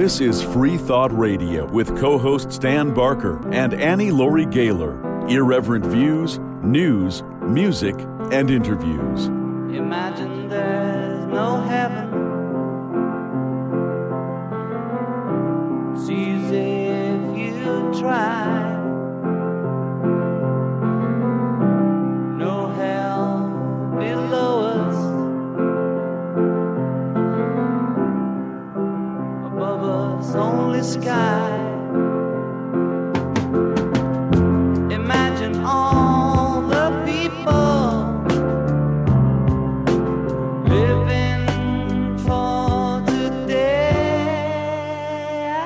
This is Free Thought Radio with co-hosts Dan Barker and Annie Laurie Gaylor. Irreverent views, news, music, and interviews. Imagine there's no heaven. It's easy if you try. No hell below us. Above us only sky. Imagine all the people living for today.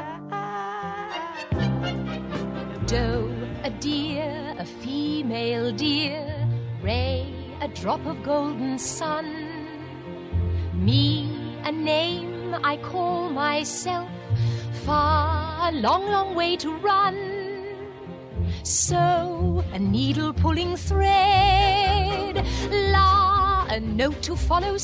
Doe, a deer, a female deer, ray, a drop of golden sun, me, a name I call myself, far, long, long way to run. So, a needle pulling thread, la, a note to follow,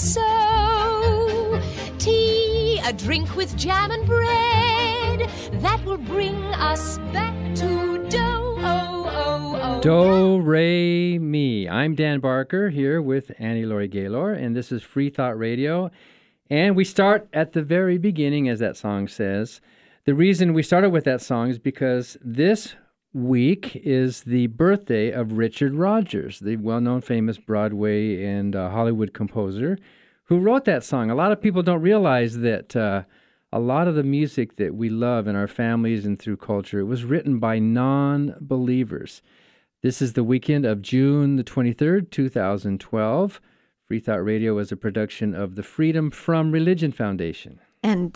so, tea, a drink with jam and bread, that will bring us back to dough, oh, oh, oh. Do, re, mi. I'm Dan Barker here with Annie Laurie Gaylor, and this is Free Thought Radio. And we start at the very beginning, as that song says. The reason we started with that song is because this week is the birthday of Richard Rodgers, the well-known famous Broadway and Hollywood composer who wrote that song. A lot of people don't realize that a lot of the music that we love in our families and through culture was written by non-believers. This is the weekend of June the 23rd, 2012. Free Thought Radio is a production of the Freedom From Religion Foundation. And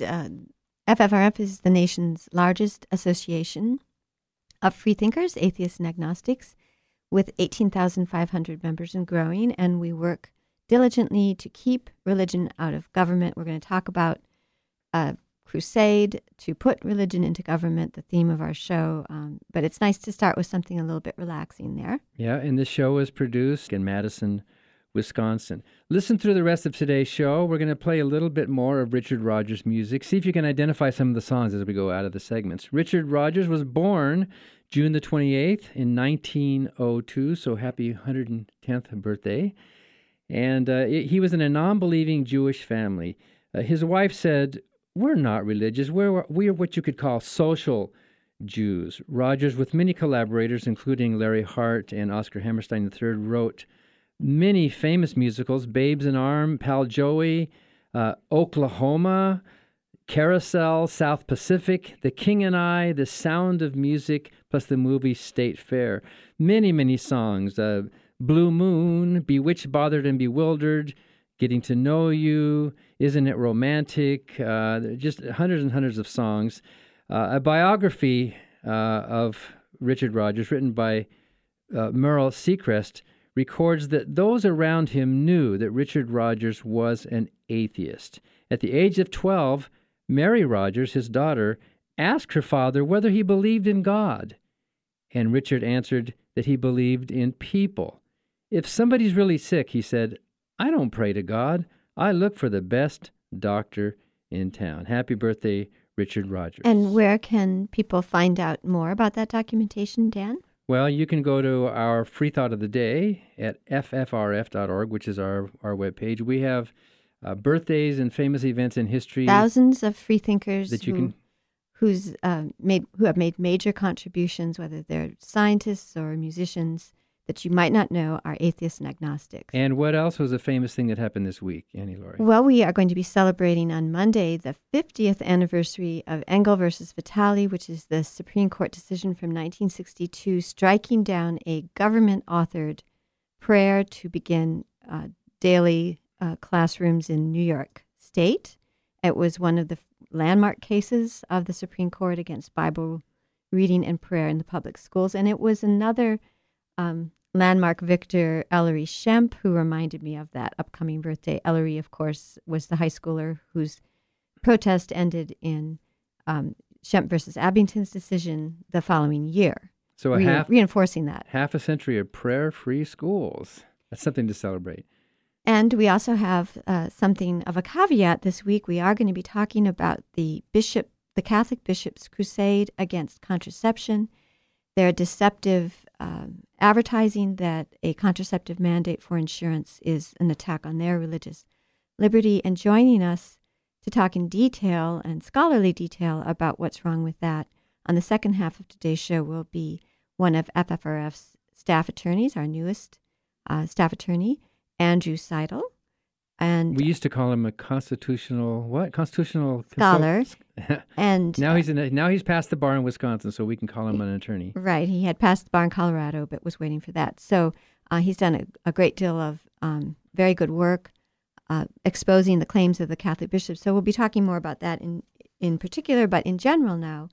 FFRF is the nation's largest association of freethinkers, atheists, and agnostics, with 18,500 members and growing. And we work diligently to keep religion out of government. We're going to talk about a crusade to put religion into government, the theme of our show. But it's nice to start with something a little bit relaxing there. Yeah, and this show is produced in Madison, Wisconsin. Listen through the rest of today's show. We're going to play a little bit more of Richard Rodgers' music. See if you can identify some of the songs as we go out of the segments. Richard Rodgers was born June the 28th in 1902, so happy 110th birthday. And he was in a non-believing Jewish family. His wife said, "We're not religious. We are what you could call social Jews." Rodgers, with many collaborators, including Larry Hart and Oscar Hammerstein III, wrote many famous musicals: Babes in Arms, Pal Joey, Oklahoma, Carousel, South Pacific, The King and I, The Sound of Music, plus the movie State Fair. Many, many songs. Blue Moon, Bewitched, Bothered, and Bewildered, Getting to Know You, Isn't It Romantic? Just hundreds and hundreds of songs. A biography of Richard Rodgers, written by Merle Seacrest, records that those around him knew that Richard Rodgers was an atheist. At the age of 12, Mary Rodgers, his daughter, asked her father whether he believed in God. And Richard answered that he believed in people. If somebody's really sick, he said, "I don't pray to God. I look for the best doctor in town." Happy birthday, Richard Rodgers. And where can people find out more about that documentation, Dan? Well, you can go to our Free Thought of the Day at ffrf.org, which is our webpage. We have birthdays and famous events in history. Thousands of freethinkers that you who have made major contributions, whether they're scientists or musicians, that you might not know are atheists and agnostics. And what else was a famous thing that happened this week, Annie Laurie? Well, we are going to be celebrating on Monday the 50th anniversary of Engel versus Vitale, which is the Supreme Court decision from 1962 striking down a government-authored prayer to begin daily classrooms in New York State. It was one of the landmark cases of the Supreme Court against Bible reading and prayer in the public schools, and it was another landmark victor, Ellery Schempp, who reminded me of that upcoming birthday. Ellery, of course, was the high schooler whose protest ended in Schempp versus Abington's decision the following year. So reinforcing that. Half a century of prayer-free schools. That's something to celebrate. And we also have something of a caveat this week. We are going to be talking about the Bishop the Catholic bishops' crusade against contraception, their deceptive advertising that a contraceptive mandate for insurance is an attack on their religious liberty, and joining us to talk in detail and scholarly detail about what's wrong with that on the second half of today's show will be one of FFRF's staff attorneys, our newest staff attorney, Andrew Seidel. And we used to call him a constitutional scholar. And now he's passed the bar in Wisconsin, so we can call him an attorney. Right. He had passed the bar in Colorado, but was waiting for that. So he's done a great deal of very good work exposing the claims of the Catholic bishops. So we'll be talking more about that in particular, but in general now,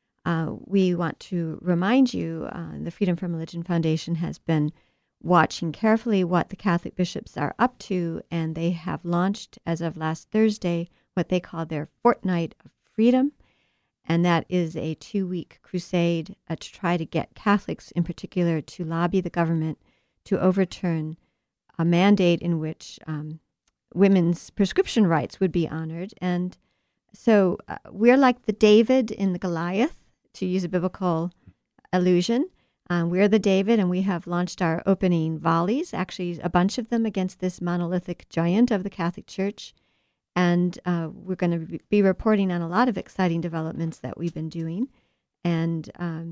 we want to remind you the Freedom from Religion Foundation has been watching carefully what the Catholic bishops are up to, and they have launched, as of last Thursday, what they call their Fortnight of Freedom, and that is a 2-week crusade to try to get Catholics in particular to lobby the government to overturn a mandate in which women's prescription rights would be honored. And so we're like the David in the Goliath, to use a biblical allusion. We're the David, and we have launched our opening volleys, actually a bunch of them, against this monolithic giant of the Catholic Church. And we're going to be reporting on a lot of exciting developments that we've been doing. And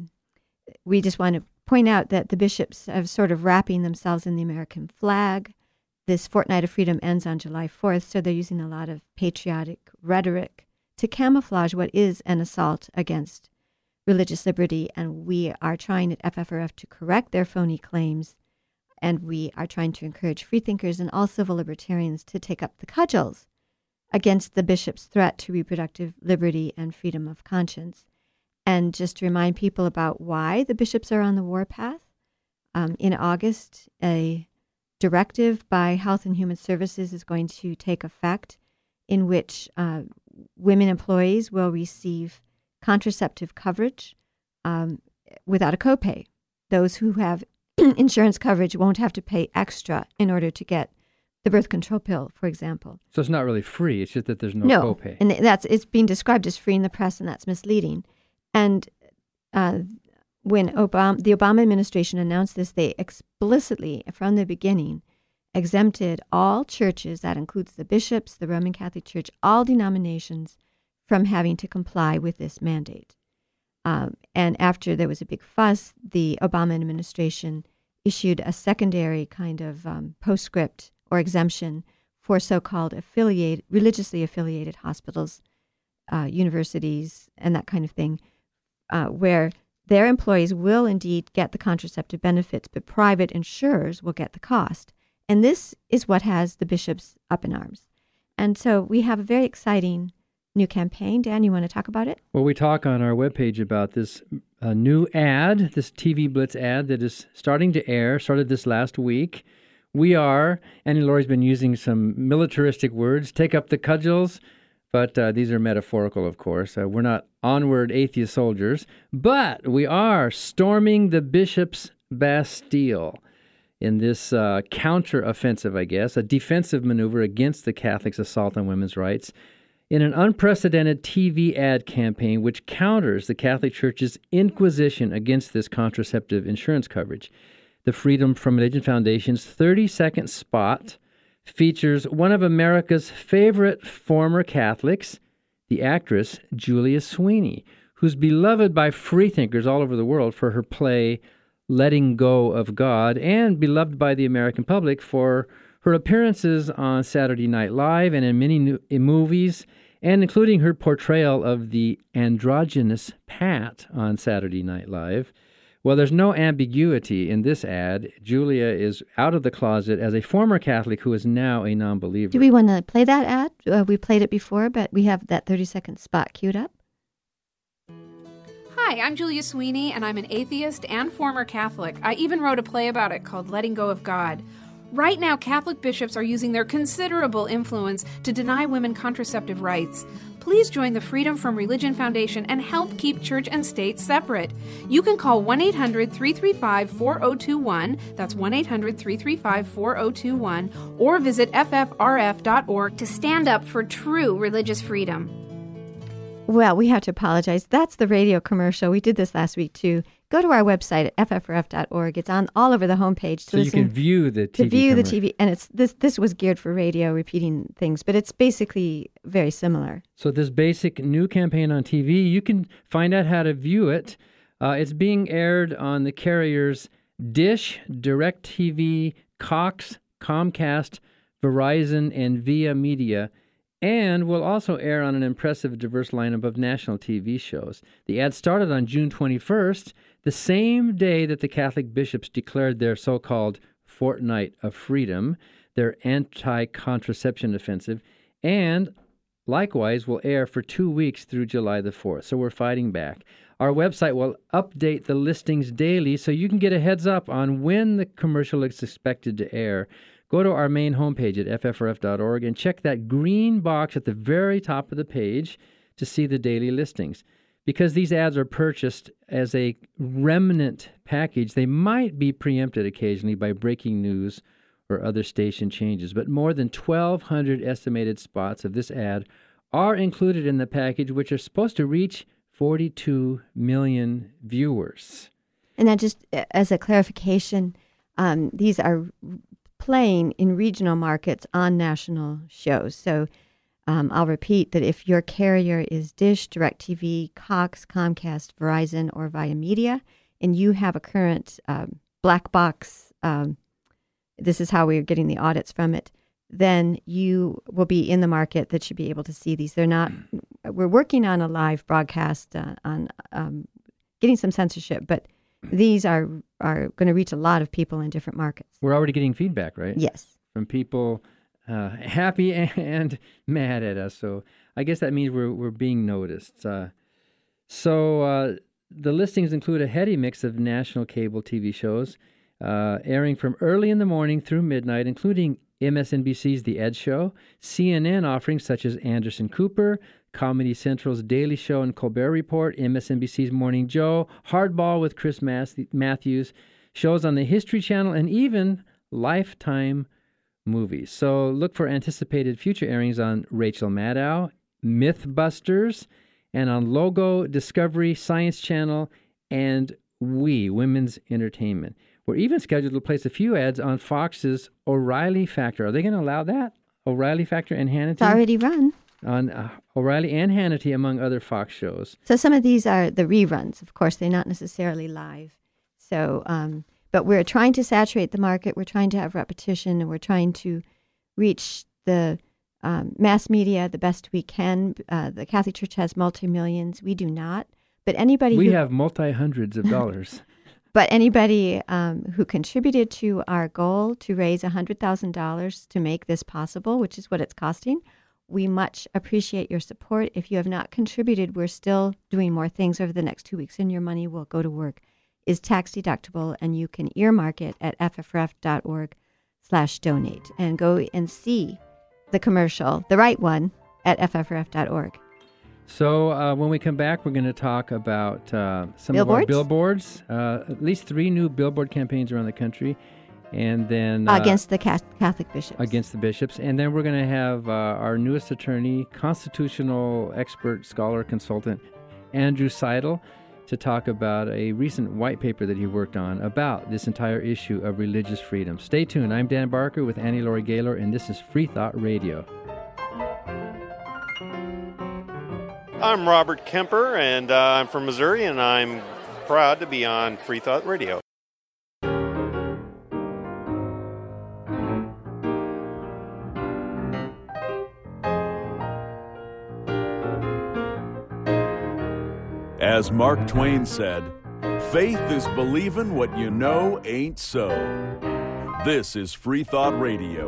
we just want to point out that the bishops are sort of wrapping themselves in the American flag. This Fortnight of Freedom ends on July 4th, so they're using a lot of patriotic rhetoric to camouflage what is an assault against religious liberty, and we are trying at FFRF to correct their phony claims, and we are trying to encourage freethinkers and all civil libertarians to take up the cudgels against the bishop's threat to reproductive liberty and freedom of conscience. And just to remind people about why the bishops are on the warpath, in August, a directive by Health and Human Services is going to take effect in which women employees will receive contraceptive coverage without a copay. Those who have insurance coverage won't have to pay extra in order to get the birth control pill, for example. So it's not really free. It's just that there's no copay. And it's being described as free in the press, and that's misleading. And when the Obama administration announced this, they explicitly, from the beginning, exempted all churches, that includes the bishops, the Roman Catholic Church, all denominations, from having to comply with this mandate. And after there was a big fuss, the Obama administration issued a secondary kind of postscript or exemption for so-called religiously affiliated hospitals, universities, and that kind of thing, where their employees will indeed get the contraceptive benefits, but private insurers will get the cost. And this is what has the bishops up in arms. And so we have a very exciting new campaign. Dan, you want to talk about it? Well, we talk on our webpage about this new ad, this TV Blitz ad that is starting to air, started this last week. We are, Annie Laurie's been using some militaristic words, take up the cudgels, but these are metaphorical, of course. We're not onward atheist soldiers, but we are storming the bishop's Bastille in this counter-offensive, I guess, a defensive maneuver against the Catholics' assault on women's rights, in an unprecedented TV ad campaign which counters the Catholic Church's inquisition against this contraceptive insurance coverage. The Freedom from Religion Foundation's 30-second spot features one of America's favorite former Catholics, the actress Julia Sweeney, who's beloved by freethinkers all over the world for her play Letting Go of God, and beloved by the American public for her appearances on Saturday Night Live and in many movies, and including her portrayal of the androgynous Pat on Saturday Night Live. Well, there's no ambiguity in this ad. Julia is out of the closet as a former Catholic who is now a non-believer. Do we want to play that ad? We played it before, but we have that 30-second spot queued up. Hi, I'm Julia Sweeney, and I'm an atheist and former Catholic. I even wrote a play about it called Letting Go of God. Right now, Catholic bishops are using their considerable influence to deny women contraceptive rights. Please join the Freedom from Religion Foundation and help keep church and state separate. You can call 1-800-335-4021, that's 1-800-335-4021, or visit ffrf.org to stand up for true religious freedom. Well, we have to apologize. That's the radio commercial. We did this last week, too. Go to our website at ffrf.org. It's on all over the homepage. So you can view the TV. And it's this was geared for radio, repeating things, but it's basically very similar. So this basic new campaign on TV, you can find out how to view it. It's being aired on the carriers Dish, DirecTV, Cox, Comcast, Verizon, and Via Media, and will also air on an impressive, diverse lineup of national TV shows. The ad started on June 21st, the same day that the Catholic bishops declared their so-called Fortnight of Freedom, their anti-contraception offensive, and likewise will air for 2 weeks through July the 4th. So we're fighting back. Our website will update the listings daily so you can get a heads up on when the commercial is expected to air. Go to our main homepage at ffrf.org and check that green box at the very top of the page to see the daily listings. Because these ads are purchased as a remnant package, they might be preempted occasionally by breaking news or other station changes. But more than 1,200 estimated spots of this ad are included in the package, which are supposed to reach 42 million viewers. And then just as a clarification, these are playing in regional markets on national shows. So I'll repeat that if your carrier is Dish, DirecTV, Cox, Comcast, Verizon, or Via Media, and you have a current black box, this is how we're getting the audits from it, then you will be in the market that should be able to see these. We're working on a live broadcast on getting some censorship, but these are going to reach a lot of people in different markets. We're already getting feedback, right? Yes. From people happy and mad at us. So I guess that means we're being noticed. So the listings include a heady mix of national cable TV shows airing from early in the morning through midnight, including MSNBC's The Ed Show, CNN offerings such as Anderson Cooper, Comedy Central's Daily Show and Colbert Report, MSNBC's Morning Joe, Hardball with Chris Matthews, shows on the History Channel, and even Lifetime movies. So look for anticipated future airings on Rachel Maddow, Mythbusters, and on Logo, Discovery, Science Channel, and Women's Entertainment. We're even scheduled to place a few ads on Fox's O'Reilly Factor. Are they going to allow that? O'Reilly Factor and Hannity? It's already run. On O'Reilly and Hannity, among other Fox shows. So some of these are the reruns. Of course, they're not necessarily live. So, but we're trying to saturate the market. We're trying to have repetition, and we're trying to reach the mass media the best we can. The Catholic Church has multi-millions. We do not. But anybody we have multi-hundreds of dollars. But anybody who contributed to our goal to raise $100,000 to make this possible, which is what it's costing, we much appreciate your support. If you have not contributed, we're still doing more things over the next 2 weeks, and your money will go to work. Is tax deductible, and you can earmark it at ffrf.org/donate and go and see the commercial, the right one, at ffrf.org. So when we come back, we're going to talk about some Billboards? of our billboards, at least 3 new billboard campaigns around the country, and then against the Catholic bishops. Against the bishops. And then we're going to have our newest attorney, constitutional expert, scholar, consultant, Andrew Seidel, to talk about a recent white paper that he worked on about this entire issue of religious freedom. Stay tuned. I'm Dan Barker with Annie Laurie Gaylor, and this is Free Thought Radio. I'm Robert Kemper, and I'm from Missouri, and I'm proud to be on Free Thought Radio. As Mark Twain said, faith is believing what you know ain't so. This is Free Thought Radio.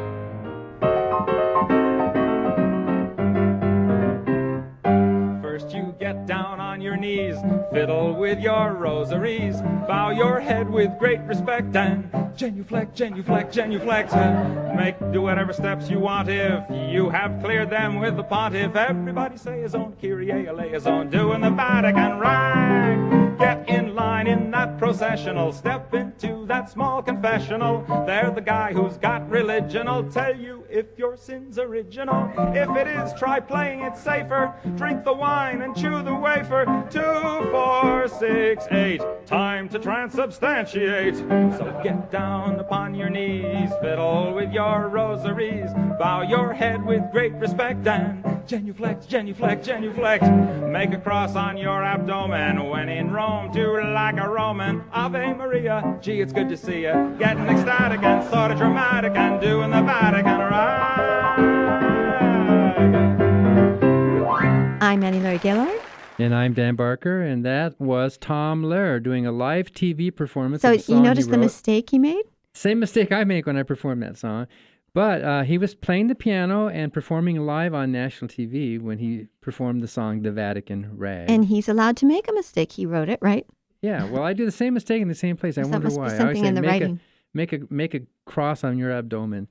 First you get down on your knees, fiddle with your rosaries, bow your head with great respect and genuflect, genuflect, genuflect. Do whatever steps you want if you have cleared them with the pontiff. Everybody say his own Kyrie eleison, doing the Vatican right. Get in line line in that processional. Step into that small confessional. There the guy who's got religion'll tell you if your sin's original. If it is, try playing it safer. Drink the wine and chew the wafer. 2, 4, 6, 8. Time to transubstantiate. So get down upon your knees, fiddle with your rosaries, bow your head with great respect, and genuflect, genuflect, genuflect. Make a cross on your abdomen. When in Rome, do like a Roman. Ave Maria, gee, it's good to see you. Getting ecstatic and sort of dramatic and doing the Vatican rag. I'm Annie Laurie Gaylord. And I'm Dan Barker, and that was Tom Lehrer doing a live TV performance So of the song you noticed he the wrote. mistake he made? Same mistake I make when I perform that song. But he was playing the piano and performing live on national TV when he performed the song The Vatican Rag. And he's allowed to make a mistake. He wrote it, right? Yeah, well, I do the same mistake in the same place. I That wonder must be why. I always something say, in the writing. make a cross on your abdomen.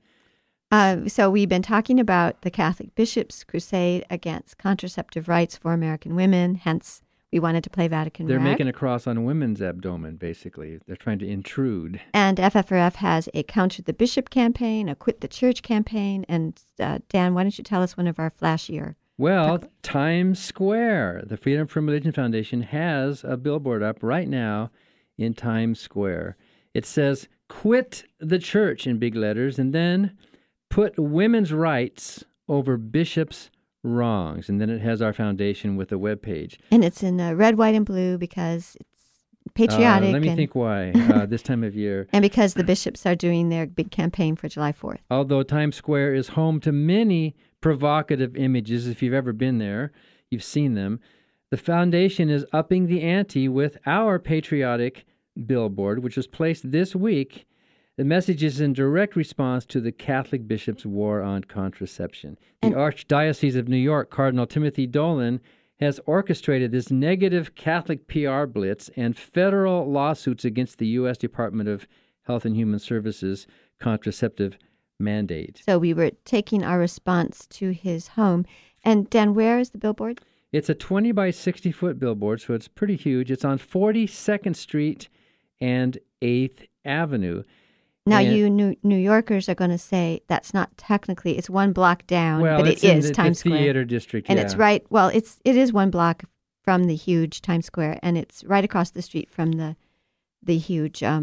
So we've been talking about the Catholic bishops' crusade against contraceptive rights for American women. Hence, we wanted to play Vatican They're Rag. making a cross on a women's abdomen, basically. They're trying to intrude. And FFRF has a Counter the Bishop campaign, a Quit the Church campaign. And Dan, why don't you tell us one of our flashier? Well, Times Square, the Freedom from Religion Foundation, has a billboard up right now in Times Square. It says, "Quit the church" in big letters, and then put women's rights over bishops' wrongs. And then it has our foundation with a webpage. And it's in red, white, and blue because it's patriotic. Let me and, think why this time of year. And because the bishops are doing their big campaign for July 4th. Although Times Square is home to many provocative images, if you've ever been there, you've seen them. The foundation is upping the ante with our patriotic billboard, which was placed this week. The message is in direct response to the Catholic bishops' war on contraception. The Archdiocese of New York, Cardinal Timothy Dolan, has orchestrated this negative Catholic PR blitz and federal lawsuits against the U.S. Department of Health and Human Services contraceptive mandate. So we were taking our response to his home. And Dan, where is the billboard? It's a 20 by 60 foot billboard, so it's pretty huge. It's on 42nd Street and 8th Avenue. Now, And- you New Yorkers are going to say that's not technically, it's one block down, well, but it's it in is the Times Square. theater district, And yeah. it's right, well, it is one block from the huge Times Square, and it's right across the street from the huge, I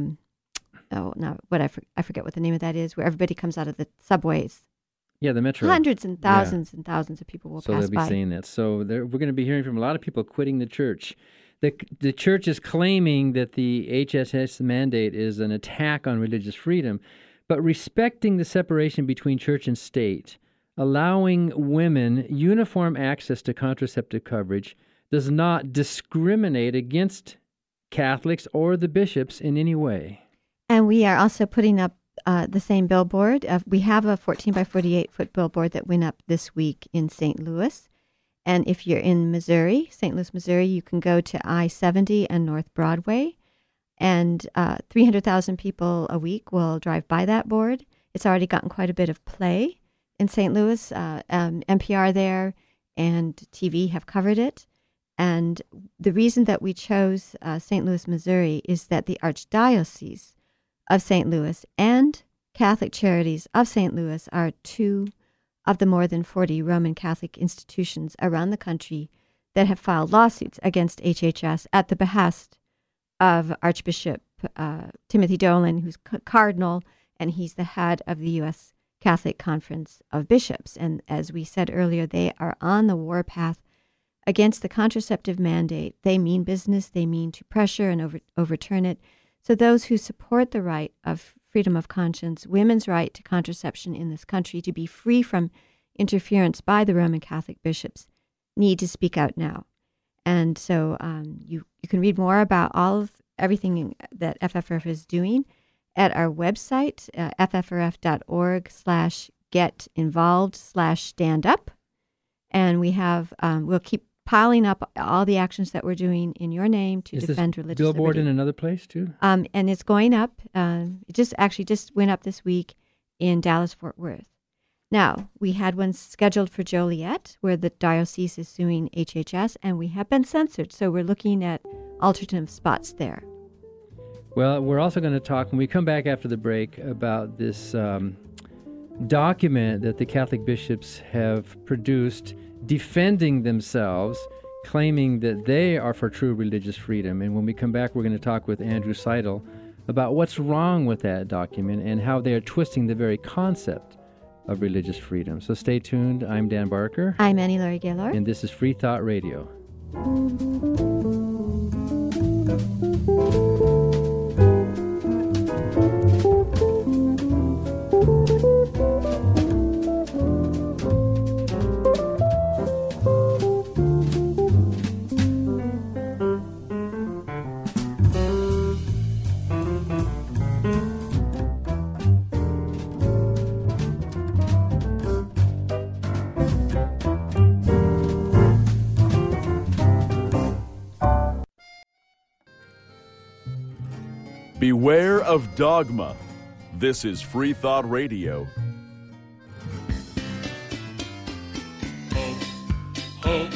forget what the name of that is, where everybody comes out of the subways. Yeah, the metro. Hundreds and thousands of people will So pass they'll be by. saying that. So we're going to be hearing from a lot of people quitting the church. The church is claiming that the HHS mandate is an attack on religious freedom, but respecting the separation between church and state, allowing women uniform access to contraceptive coverage, does not discriminate against Catholics or the bishops in any way. And we are also putting up the same billboard. We have a 14 by 48 foot billboard that went up this week in St. Louis. And if you're in Missouri, St. Louis, Missouri, you can go to I-70 and North Broadway. And 300,000 people a week will drive by that board. It's already gotten quite a bit of play in St. Louis. NPR there and TV have covered it. And the reason that we chose St. Louis, Missouri is that the Archdiocese of St. Louis and Catholic Charities of St. Louis are two of the more than 40 Roman Catholic institutions around the country that have filed lawsuits against HHS at the behest of Archbishop Timothy Dolan, who's cardinal, and he's the head of the U.S. Catholic Conference of Bishops. And as we said earlier, they are on the warpath against the contraceptive mandate. They mean business. They mean to pressure and overturn it. So those who support the right of freedom of conscience, women's right to contraception in this country, to be free from interference by the Roman Catholic bishops, need to speak out now. And so you can read more about everything that FFRF is doing at our website, ffrf.org/get-involved/stand-up. And we have, we'll keep piling up all the actions that we're doing in your name to defend religious liberty. Billboard in another place too? And it's going up. It just went up this week in Dallas-Fort Worth. Now, we had one scheduled for Joliet, where the diocese is suing HHS, and we have been censored, so we're looking at alternative spots there. Well, we're also going to talk, when we come back after the break, about this document that the Catholic bishops have produced defending themselves, claiming that they are for true religious freedom. And when we come back, we're going to talk with Andrew Seidel about what's wrong with that document and how they are twisting the very concept of religious freedom. So stay tuned. I'm Dan Barker. I'm Annie Laurie Gaylord. And this is Free Thought Radio. Beware of dogma. This is Free Thought Radio. Hope,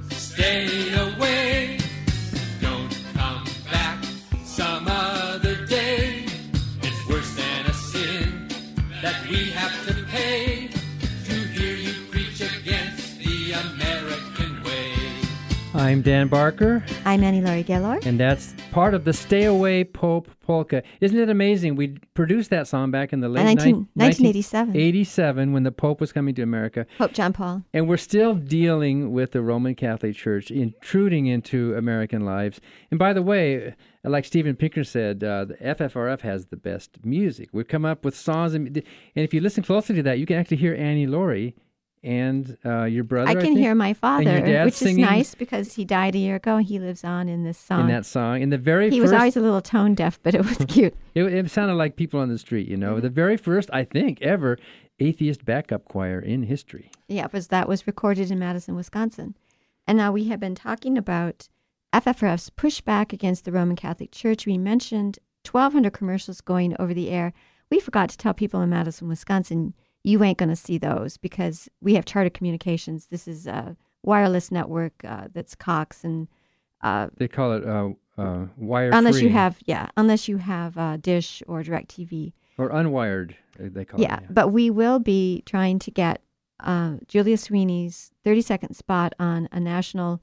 stay away. Don't come back some other day. It's worse than a sin that we have to pay to hear you preach against the American way. I'm Dan Barker. I'm Annie Laurie Gaylord. And that's part of the Stay Away Pope Polka. Isn't it amazing? We produced that song back in the late 1987. 1987, when the Pope was coming to America. Pope John Paul. And we're still dealing with the Roman Catholic Church intruding into American lives. And by the way, like Steven Pinker said, the FFRF has the best music. We've come up with songs, and if you listen closely to that, you can actually hear Annie Laurie and your brother. I can hear my father, which singing, is nice because he died a year ago and he lives on in this song. In that song. In the very he first, was always a little tone deaf, but it was cute. It sounded like people on the street, you know. Mm-hmm. The very first, I think, ever atheist backup choir in history. Yeah, that was recorded in Madison, Wisconsin. And now we have been talking about FFRF's pushback against the Roman Catholic Church. We mentioned 1,200 commercials going over the air. We forgot to tell people in Madison, Wisconsin, you ain't going to see those because we have Charter Communications. This is a wireless network that's Cox, and they call it wire unless free. Unless you have Dish or DirecTV or unwired. They call it. Yeah, but we will be trying to get Julia Sweeney's 30-second spot on a national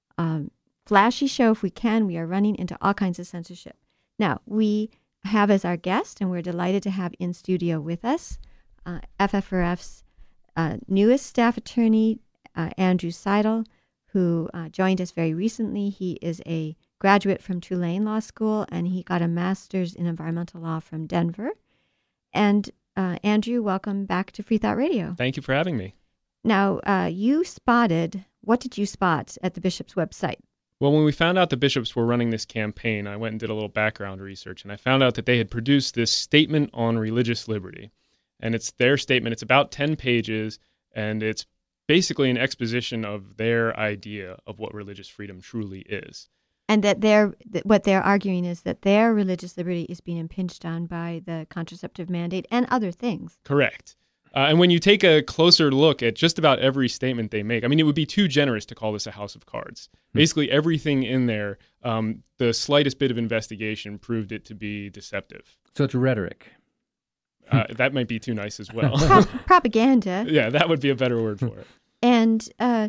flashy show if we can. We are running into all kinds of censorship. Now we have as our guest, and we're delighted to have in studio with us, FFRF's newest staff attorney, Andrew Seidel, who joined us very recently. He is a graduate from Tulane Law School, and he got a master's in environmental law from Denver. And Andrew, welcome back to Free Thought Radio. Thank you for having me. Now, what did you spot at the bishop's website? Well, when we found out the bishops were running this campaign, I went and did a little background research, and I found out that they had produced this statement on religious liberty. And it's their statement. It's about 10 pages, and it's basically an exposition of their idea of what religious freedom truly is. And that what they're arguing is that their religious liberty is being impinged on by the contraceptive mandate and other things. Correct. And when you take a closer look at just about every statement they make, I mean, it would be too generous to call this a house of cards. Basically, everything in there, the slightest bit of investigation proved it to be deceptive. So it's rhetoric. That might be too nice as well. Propaganda. Yeah, that would be a better word for it. And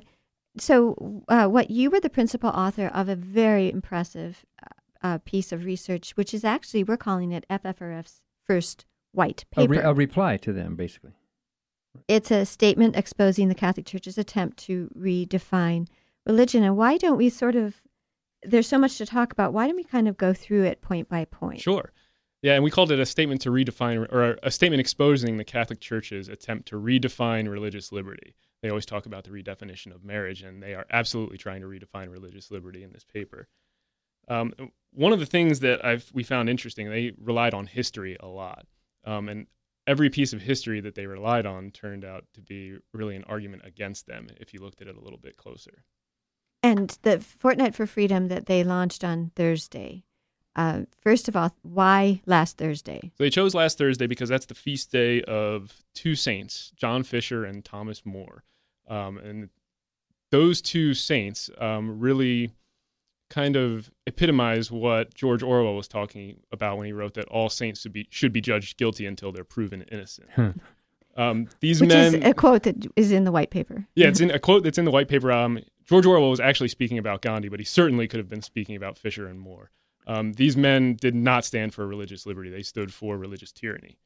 what you were the principal author of a very impressive piece of research, which is actually, we're calling it FFRF's first white paper. A reply to them, basically. It's a statement exposing the Catholic Church's attempt to redefine religion. And why don't we there's so much to talk about, why don't we kind of go through it point by point? Sure. Yeah, and we called it a statement to redefine, or a statement exposing the Catholic Church's attempt to redefine religious liberty. They always talk about the redefinition of marriage, and they are absolutely trying to redefine religious liberty in this paper. One of the things that we found interesting, they relied on history a lot. And every piece of history that they relied on turned out to be really an argument against them if you looked at it a little bit closer. And the Fortnight for Freedom that they launched on Thursday, first of all, why last Thursday? So they chose last Thursday because that's the feast day of two saints, John Fisher and Thomas More. And those two saints really kind of epitomize what George Orwell was talking about when he wrote that all saints should be judged guilty until they're proven innocent. These Which men, is a quote that is in the white paper. Yeah, it's in a quote that's in the white paper. George Orwell was actually speaking about Gandhi, but he certainly could have been speaking about Fisher and Moore. These men did not stand for religious liberty. They stood for religious tyranny.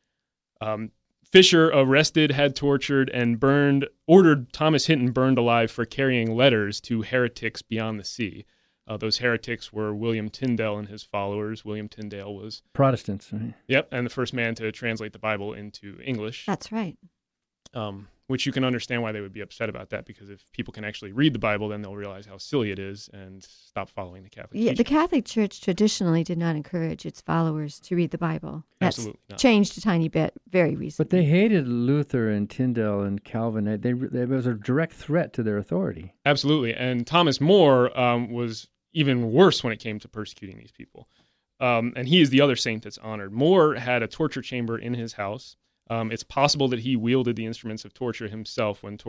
Fisher arrested, had tortured, and ordered Thomas Hinton burned alive for carrying letters to heretics beyond the sea. Those heretics were William Tyndale and his followers. William Tyndale was Protestants, right? Yep, and the first man to translate the Bible into English. That's right. Which you can understand why they would be upset about that, because if people can actually read the Bible, then they'll realize how silly it is and stop following the Catholic Yeah, teaching. the Catholic Church traditionally did not encourage its followers to read the Bible. That's Absolutely not. changed a tiny bit very recently. But they hated Luther and Tyndale and Calvin. There was a direct threat to their authority. Absolutely. And Thomas More was even worse when it came to persecuting these people. And he is the other saint that's honored. More had a torture chamber in his house. It's possible that he wielded the instruments of torture himself when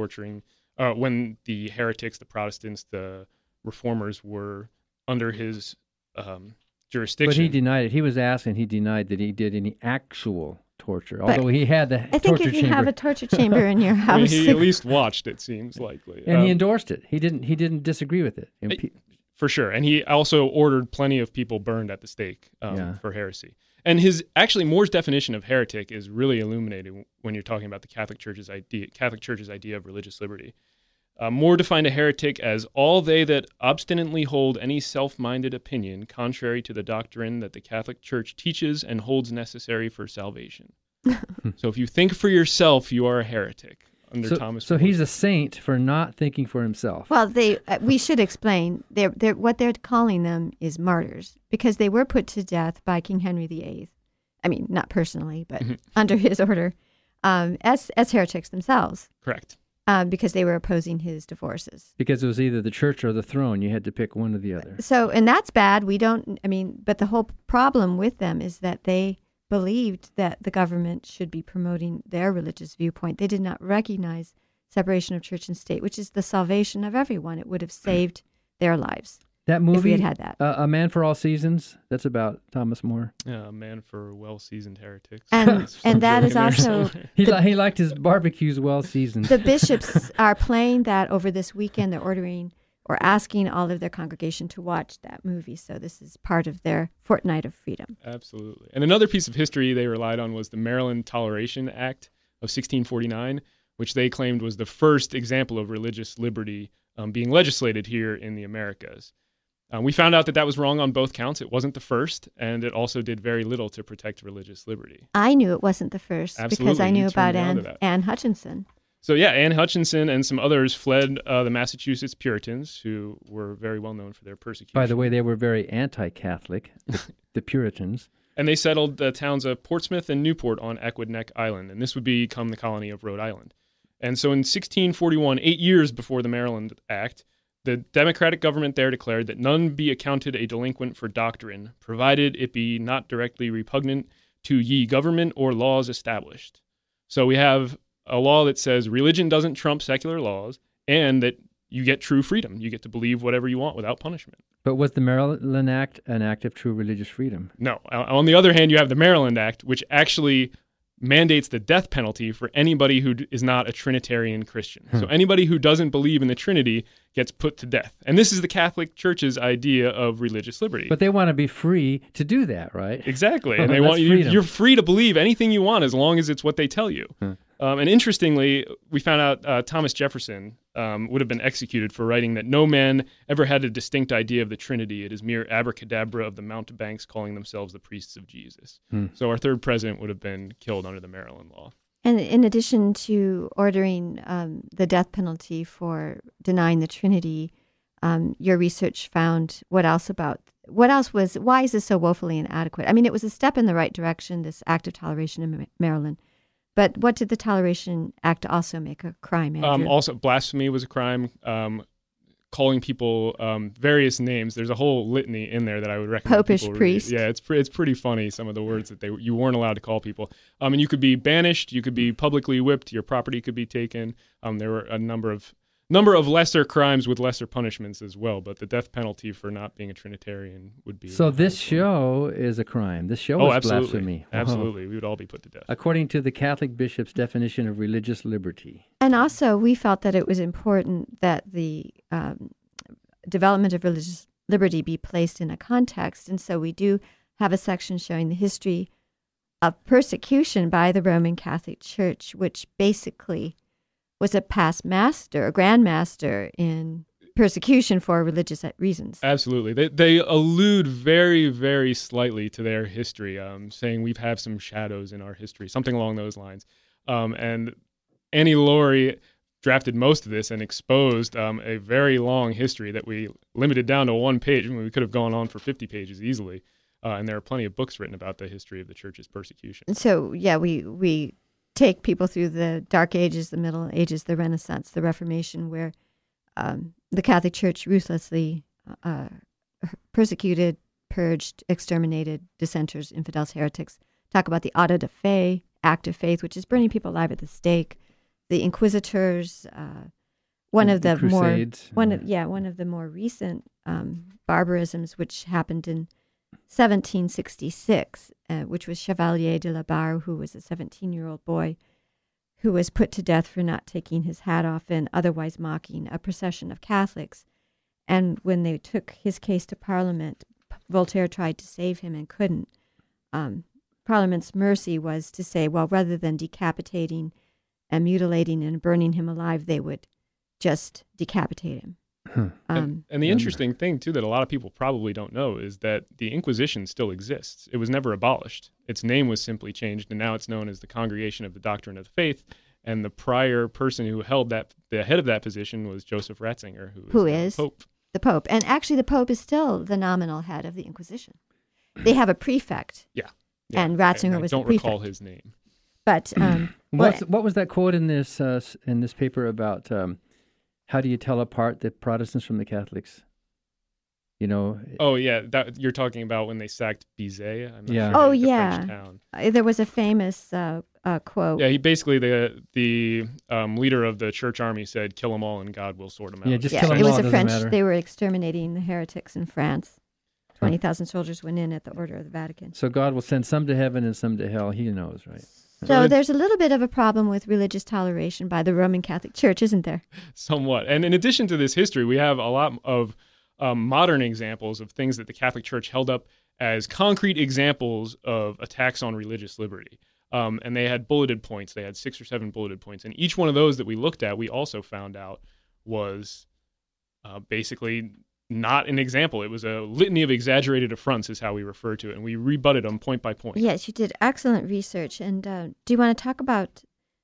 when the heretics, the Protestants, the reformers were under his jurisdiction. But he denied it. He was asked, and he denied that he did any actual torture, But although he had the I think torture if you chamber. have a torture chamber in your I mean, house, he at least watched, it seems likely. And he endorsed it. He didn't disagree with it. For sure. And he also ordered plenty of people burned at the stake for heresy. And Moore's definition of heretic is really illuminating when you're talking about the Catholic Church's idea of religious liberty. Moore defined a heretic as all they that obstinately hold any self-minded opinion contrary to the doctrine that the Catholic Church teaches and holds necessary for salvation. So if you think for yourself, you are a heretic. Thomas so More. he's a saint for not thinking for himself. well, we should explain. What they're calling them is martyrs because they were put to death by King Henry VIII. I mean, not personally, but under his order, as heretics themselves. Correct. Because they were opposing his divorces. Because it was either the church or the throne. You had to pick one or the other. So, and that's bad. But the whole problem with them is that they believed that the government should be promoting their religious viewpoint. They did not recognize separation of church and state, which is the salvation of everyone. It would have saved their lives. That movie, if we had that. A Man for All Seasons, that's about Thomas More. Yeah, a man for well-seasoned heretics. And that is also... He liked his barbecues well-seasoned. The bishops are playing that over this weekend. They're ordering or asking all of their congregation to watch that movie. So this is part of their fortnight of freedom. Absolutely. And another piece of history they relied on was the Maryland Toleration Act of 1649, which they claimed was the first example of religious liberty being legislated here in the Americas. We found out that was wrong on both counts. It wasn't the first, and it also did very little to protect religious liberty. I knew it wasn't the first because I knew about Anne Hutchinson. So yeah, Anne Hutchinson and some others fled the Massachusetts Puritans, who were very well known for their persecution. By the way, they were very anti-Catholic, the Puritans. And they settled the towns of Portsmouth and Newport on Aquidneck Island, and this would become the colony of Rhode Island. And so in 1641, 8 years before the Maryland Act, the Democratic government there declared that none be accounted a delinquent for doctrine, provided it be not directly repugnant to ye government or laws established. So we have a law that says religion doesn't trump secular laws, and that you get true freedom. You get to believe whatever you want without punishment. But was the Maryland Act an act of true religious freedom? No. On the other hand, you have the Maryland Act, which actually mandates the death penalty for anybody who is not a Trinitarian Christian. So anybody who doesn't believe in the Trinity gets put to death. And this is the Catholic Church's idea of religious liberty. But they want to be free to do that, right? Exactly. And they want you're free to believe anything you want as long as it's what they tell you. And interestingly, we found out Thomas Jefferson would have been executed for writing that no man ever had a distinct idea of the Trinity. It is mere abracadabra of the mountebanks calling themselves the priests of Jesus. So our third president would have been killed under the Maryland law. And in addition to ordering the death penalty for denying the Trinity, your research found why is this so woefully inadequate? I mean, it was a step in the right direction, this act of toleration in Maryland. But what did the Toleration Act also make a crime, Andrew? Also, blasphemy was a crime. Calling people various names. There's a whole litany in there that I would recommend. Popish people priest. Yeah, it's pretty funny, some of the words that you weren't allowed to call people. And you could be banished. You could be publicly whipped. Your property could be taken. There were a number of number of lesser crimes with lesser punishments as well, but the death penalty for not being a Trinitarian would be. So this show is a crime. This show is blasphemy. Absolutely. We would all be put to death. According to the Catholic bishop's definition of religious liberty. And also, we felt that it was important that the development of religious liberty be placed in a context. And so we do have a section showing the history of persecution by the Roman Catholic Church, which basically was a past master, a grandmaster in persecution for religious reasons. Absolutely. They allude very, very slightly to their history, saying we've had some shadows in our history, something along those lines. And Annie Laurie drafted most of this and exposed a very long history that we limited down to one page. I mean, we could have gone on for 50 pages easily. And there are plenty of books written about the history of the church's persecution. And so, yeah, we take people through the Dark Ages, the Middle Ages, the Renaissance, the Reformation, where the Catholic Church ruthlessly persecuted, purged, exterminated dissenters, infidels, heretics. Talk about the auto de fe, act of faith, which is burning people alive at the stake. The Inquisitors, one of the more recent barbarisms, which happened in 1766, which was Chevalier de la Barre, who was a 17-year-old boy who was put to death for not taking his hat off and otherwise mocking a procession of Catholics. And when they took his case to Parliament, Voltaire tried to save him and couldn't. Parliament's mercy was to say, well, rather than decapitating and mutilating and burning him alive, they would just decapitate him. And the interesting thing, too, that a lot of people probably don't know is that the Inquisition still exists. It was never abolished. Its name was simply changed, and now it's known as the Congregation of the Doctrine of the Faith. And the prior person who held the head of that position was Joseph Ratzinger, who is Pope. The Pope. And actually, the Pope is still the nominal head of the Inquisition. They have a prefect. Yeah. And Ratzinger was the prefect. I don't recall his name. But what was that quote in this paper about? How do you tell apart the Protestants from the Catholics? You know. Oh yeah, that you're talking about when they sacked Bizet. I'm not yeah. Sure, oh yeah. French town. There was a famous quote. Yeah, he basically the leader of the Church Army said, "Kill them all, and God will sort them out." Yeah, just kill them all. It was a French. Matter. They were exterminating the heretics in France. 20,000 soldiers went in at the order of the Vatican. So God will send some to heaven and some to hell. He knows, right? So there's a little bit of a problem with religious toleration by the Roman Catholic Church, isn't there? Somewhat. And in addition to this history, we have a lot of modern examples of things that the Catholic Church held up as concrete examples of attacks on religious liberty. And they had bulleted points. They had 6 or 7 bulleted points. And each one of those that we looked at, we also found out was basically not an example. It was a litany of exaggerated affronts is how we refer to it, and we rebutted them point by point. Yes, you did excellent research. And do you want to talk about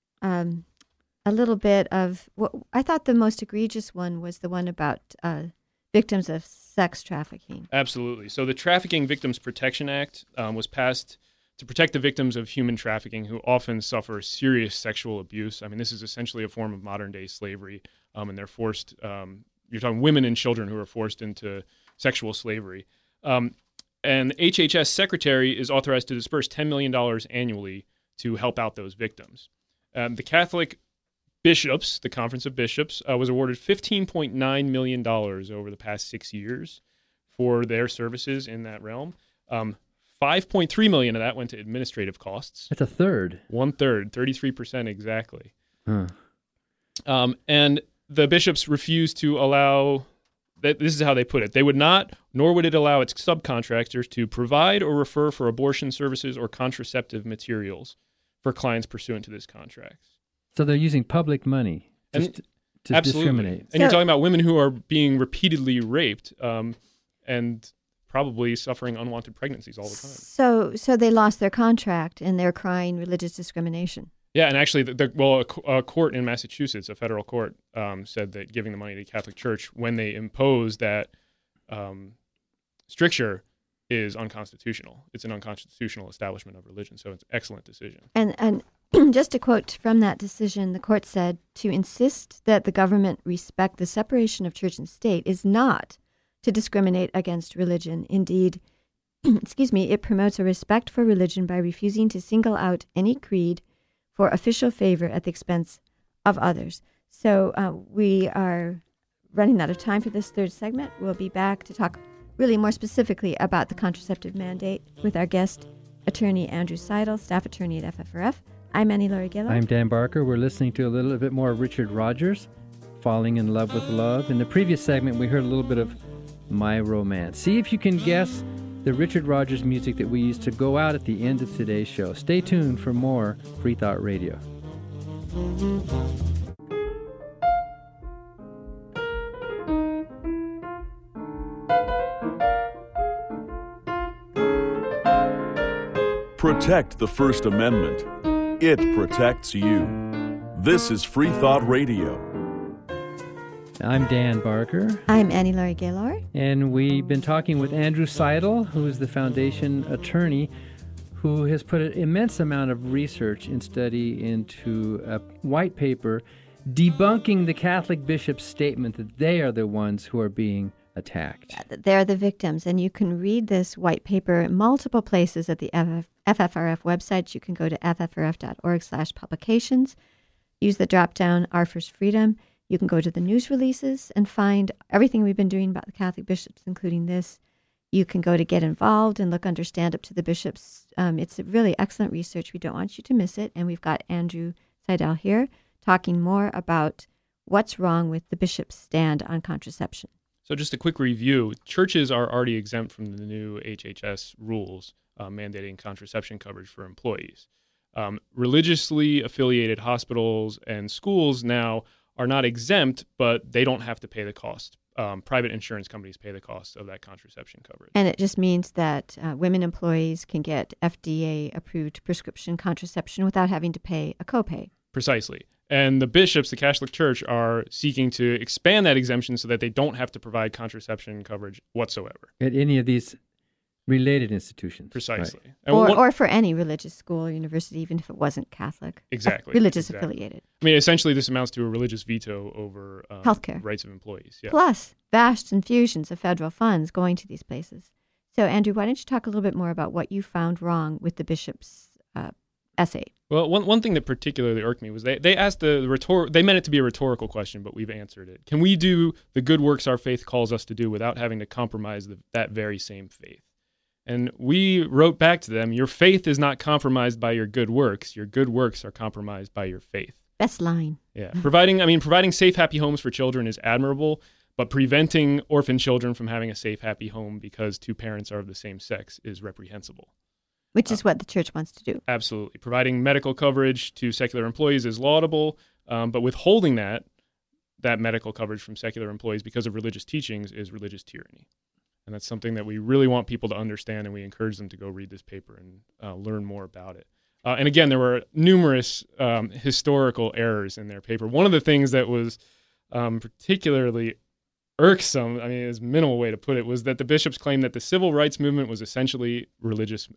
a little bit of what I thought the most egregious one was the one about victims of sex trafficking? Absolutely. So the Trafficking Victims Protection Act was passed to protect the victims of human trafficking who often suffer serious sexual abuse. I mean, this is essentially a form of modern-day slavery, and they're forced you're talking women and children who are forced into sexual slavery. And the HHS secretary is authorized to disperse $10 million annually to help out those victims. The Catholic bishops, the Conference of Bishops, was awarded $15.9 million over the past 6 years for their services in that realm. $5.3 million of that went to administrative costs. That's a third. 1/3, 33% exactly. And the bishops refused to allow, this is how they put it, they would not, nor would it allow its subcontractors to provide or refer for abortion services or contraceptive materials for clients pursuant to this contract. So they're using public money to discriminate. And you're talking about women who are being repeatedly raped and probably suffering unwanted pregnancies all the time. So they lost their contract and they're crying religious discrimination. Yeah, and actually, a court in Massachusetts, a federal court, said that giving the money to the Catholic Church when they impose that stricture is unconstitutional. It's an unconstitutional establishment of religion, so it's an excellent decision. And just a quote from that decision, the court said, to insist that the government respect the separation of church and state is not to discriminate against religion. Indeed, it promotes a respect for religion by refusing to single out any creed for official favor at the expense of others. So we are running out of time for this third segment. We'll be back to talk really more specifically about the contraceptive mandate with our guest, attorney Andrew Seidel, staff attorney at FFRF. I'm Annie Laurie Gaylord. I'm Dan Barker. We're listening to a little bit more of Richard Rogers, Falling in Love with Love. In the previous segment, we heard a little bit of My Romance. See if you can guess the Richard Rogers music that we used to go out at the end of today's show. Stay tuned for more Free Thought Radio. Protect the First Amendment. It protects you. This is Free Thought Radio. I'm Dan Barker. I'm Annie Laurie Gaylord. And we've been talking with Andrew Seidel, who is the foundation attorney, who has put an immense amount of research and study into a white paper debunking the Catholic bishops' statement that they are the ones who are being attacked. They're the victims, and you can read this white paper in multiple places at the FFRF website. You can go to ffrf.org/publications, use the drop-down Our First Freedom. You can go to the news releases and find everything we've been doing about the Catholic bishops, including this. You can go to Get Involved and look under Stand Up to the Bishops. It's a really excellent research. We don't want you to miss it. And we've got Andrew Seidel here talking more about what's wrong with the bishops' stand on contraception. So just a quick review. Churches are already exempt from the new HHS rules mandating contraception coverage for employees. Religiously affiliated hospitals and schools now are not exempt, but they don't have to pay the cost. Private insurance companies pay the cost of that contraception coverage. And it just means that women employees can get FDA-approved prescription contraception without having to pay a copay. Precisely. And the bishops, the Catholic Church, are seeking to expand that exemption so that they don't have to provide contraception coverage whatsoever. At any of these related institutions. Precisely. Right. Or for any religious school or university, even if it wasn't Catholic. Exactly. Religious exactly. affiliated. I mean, essentially, this amounts to a religious veto over healthcare rights of employees. Yeah. Plus, vast infusions of federal funds going to these places. So, Andrew, why don't you talk a little bit more about what you found wrong with the bishop's essay? Well, one thing that particularly irked me was they asked they meant it to be a rhetorical question, but we've answered it. Can we do the good works our faith calls us to do without having to compromise that very same faith? And we wrote back to them, your faith is not compromised by your good works. Your good works are compromised by your faith. Best line. Yeah. Providing safe, happy homes for children is admirable, but preventing orphan children from having a safe, happy home because two parents are of the same sex is reprehensible. Which is what the church wants to do. Absolutely. Providing medical coverage to secular employees is laudable, but withholding that medical coverage from secular employees because of religious teachings is religious tyranny. And that's something that we really want people to understand, and we encourage them to go read this paper and learn more about it. And again, there were numerous historical errors in their paper. One of the things that was particularly irksome, I mean, is a minimal way to put it, was that the bishops claimed that the civil rights movement was essentially religious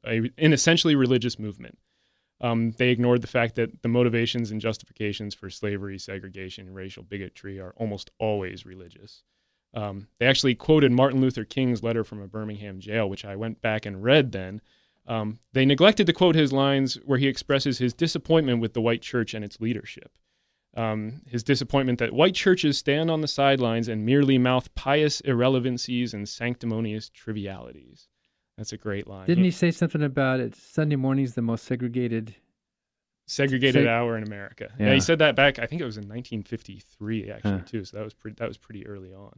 movement. They ignored the fact that the motivations and justifications for slavery, segregation, and racial bigotry are almost always religious. They actually quoted Martin Luther King's letter from a Birmingham jail, which I went back and read then. They neglected to quote his lines where he expresses his disappointment with the white church and its leadership. His disappointment that white churches stand on the sidelines and merely mouth pious irrelevancies and sanctimonious trivialities. That's a great line. Didn't he say something about it? Sunday morning's the most segregated hour in America. Yeah, he said that back, I think it was in 1953, actually, too. So that was pretty early on.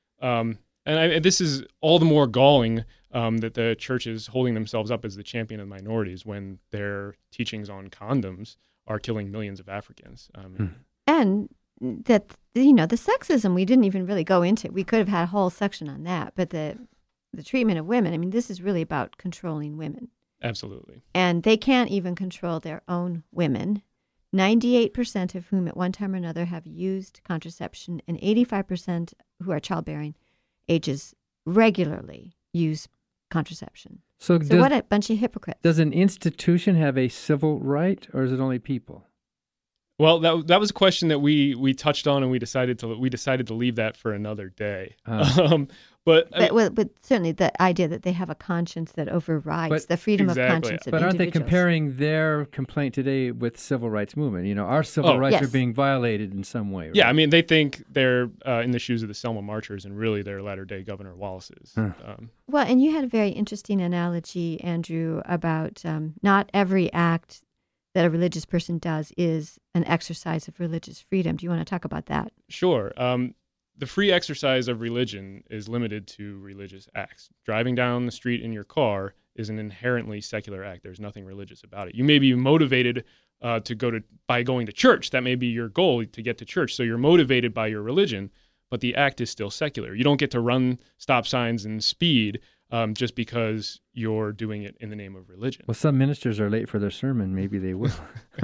And this is all the more galling that the church is holding themselves up as the champion of minorities when their teachings on condoms are killing millions of Africans. And that, the sexism, we didn't even really go into. We could have had a whole section on that. But the treatment of women, I mean, this is really about controlling women. Absolutely. And they can't even control their own women. 98% of whom at one time or another have used contraception, and 85% who are childbearing ages regularly use contraception. So what a bunch of hypocrites. Does an institution have a civil right, or is it only people? Well, that was a question that we touched on, and we decided to leave that for another day. But certainly the idea that they have a conscience that overrides the freedom of conscience of But aren't they individuals. comparing their complaint today with civil rights movement? Our civil rights are being violated in some way. Right? Yeah, I mean, they think they're in the shoes of the Selma marchers, and really they're latter-day Governor Wallace's. Well, and you had a very interesting analogy, Andrew, about not every act that a religious person does is an exercise of religious freedom. Do you want to talk about that? Sure. The free exercise of religion is limited to religious acts. Driving down the street in your car is an inherently secular act. There's nothing religious about it. You may be motivated by going to church. That may be your goal, to get to church. So you're motivated by your religion, but the act is still secular. You don't get to run stop signs and speed just because you're doing it in the name of religion. Well, some ministers are late for their sermon. Maybe they will.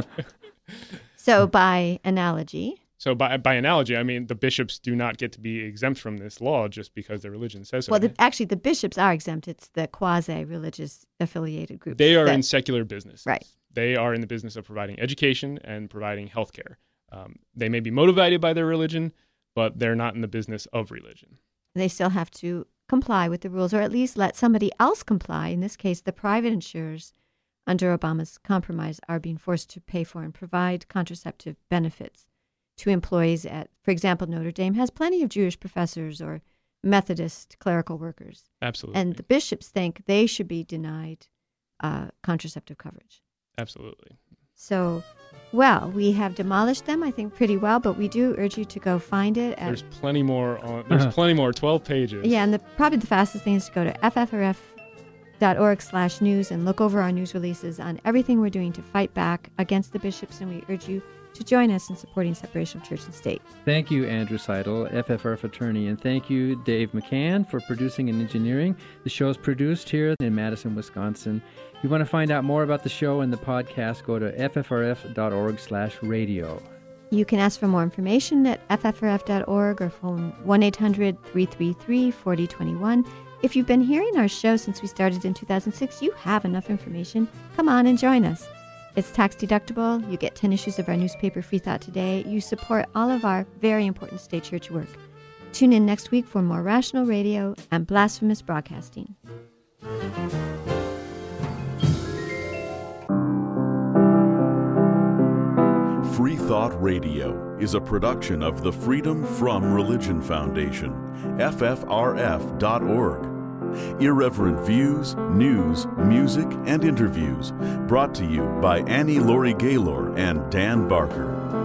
So by analogy... So by analogy, I mean the bishops do not get to be exempt from this law just because their religion says so. Well, actually, the bishops are exempt. It's the quasi-religious affiliated groups. They are in secular business. Right. They are in the business of providing education and providing health care. They may be motivated by their religion, but they're not in the business of religion. They still have to comply with the rules, or at least let somebody else comply. In this case, the private insurers, under Obama's compromise, are being forced to pay for and provide contraceptive benefits to employees at, for example, Notre Dame has plenty of Jewish professors or Methodist clerical workers. Absolutely. And the bishops think they should be denied contraceptive coverage. Absolutely. So, well, we have demolished them, I think, pretty well, but we do urge you to go find it. There's plenty more. Plenty more, 12 pages. Yeah, and probably the fastest thing is to go to ffrf.org/news and look over our news releases on everything we're doing to fight back against the bishops, and we urge you to join us in supporting separation of church and state. Thank you, Andrew Seidel, FFRF attorney, and thank you, Dave McCann, for producing and engineering. The show is produced here in Madison, Wisconsin. If you want to find out more about the show and the podcast, go to ffrf.org/radio. You can ask for more information at ffrf.org or phone 1-800-333-4021. If you've been hearing our show since we started in 2006, you have enough information. Come on and join us. It's tax deductible. You get 10 issues of our newspaper, Free Thought Today. You support all of our very important state church work. Tune in next week for more rational radio and blasphemous broadcasting. Free Thought Radio is a production of the Freedom From Religion Foundation, ffrf.org. Irreverent views, news, music, and interviews brought to you by Annie Laurie Gaylor and Dan Barker.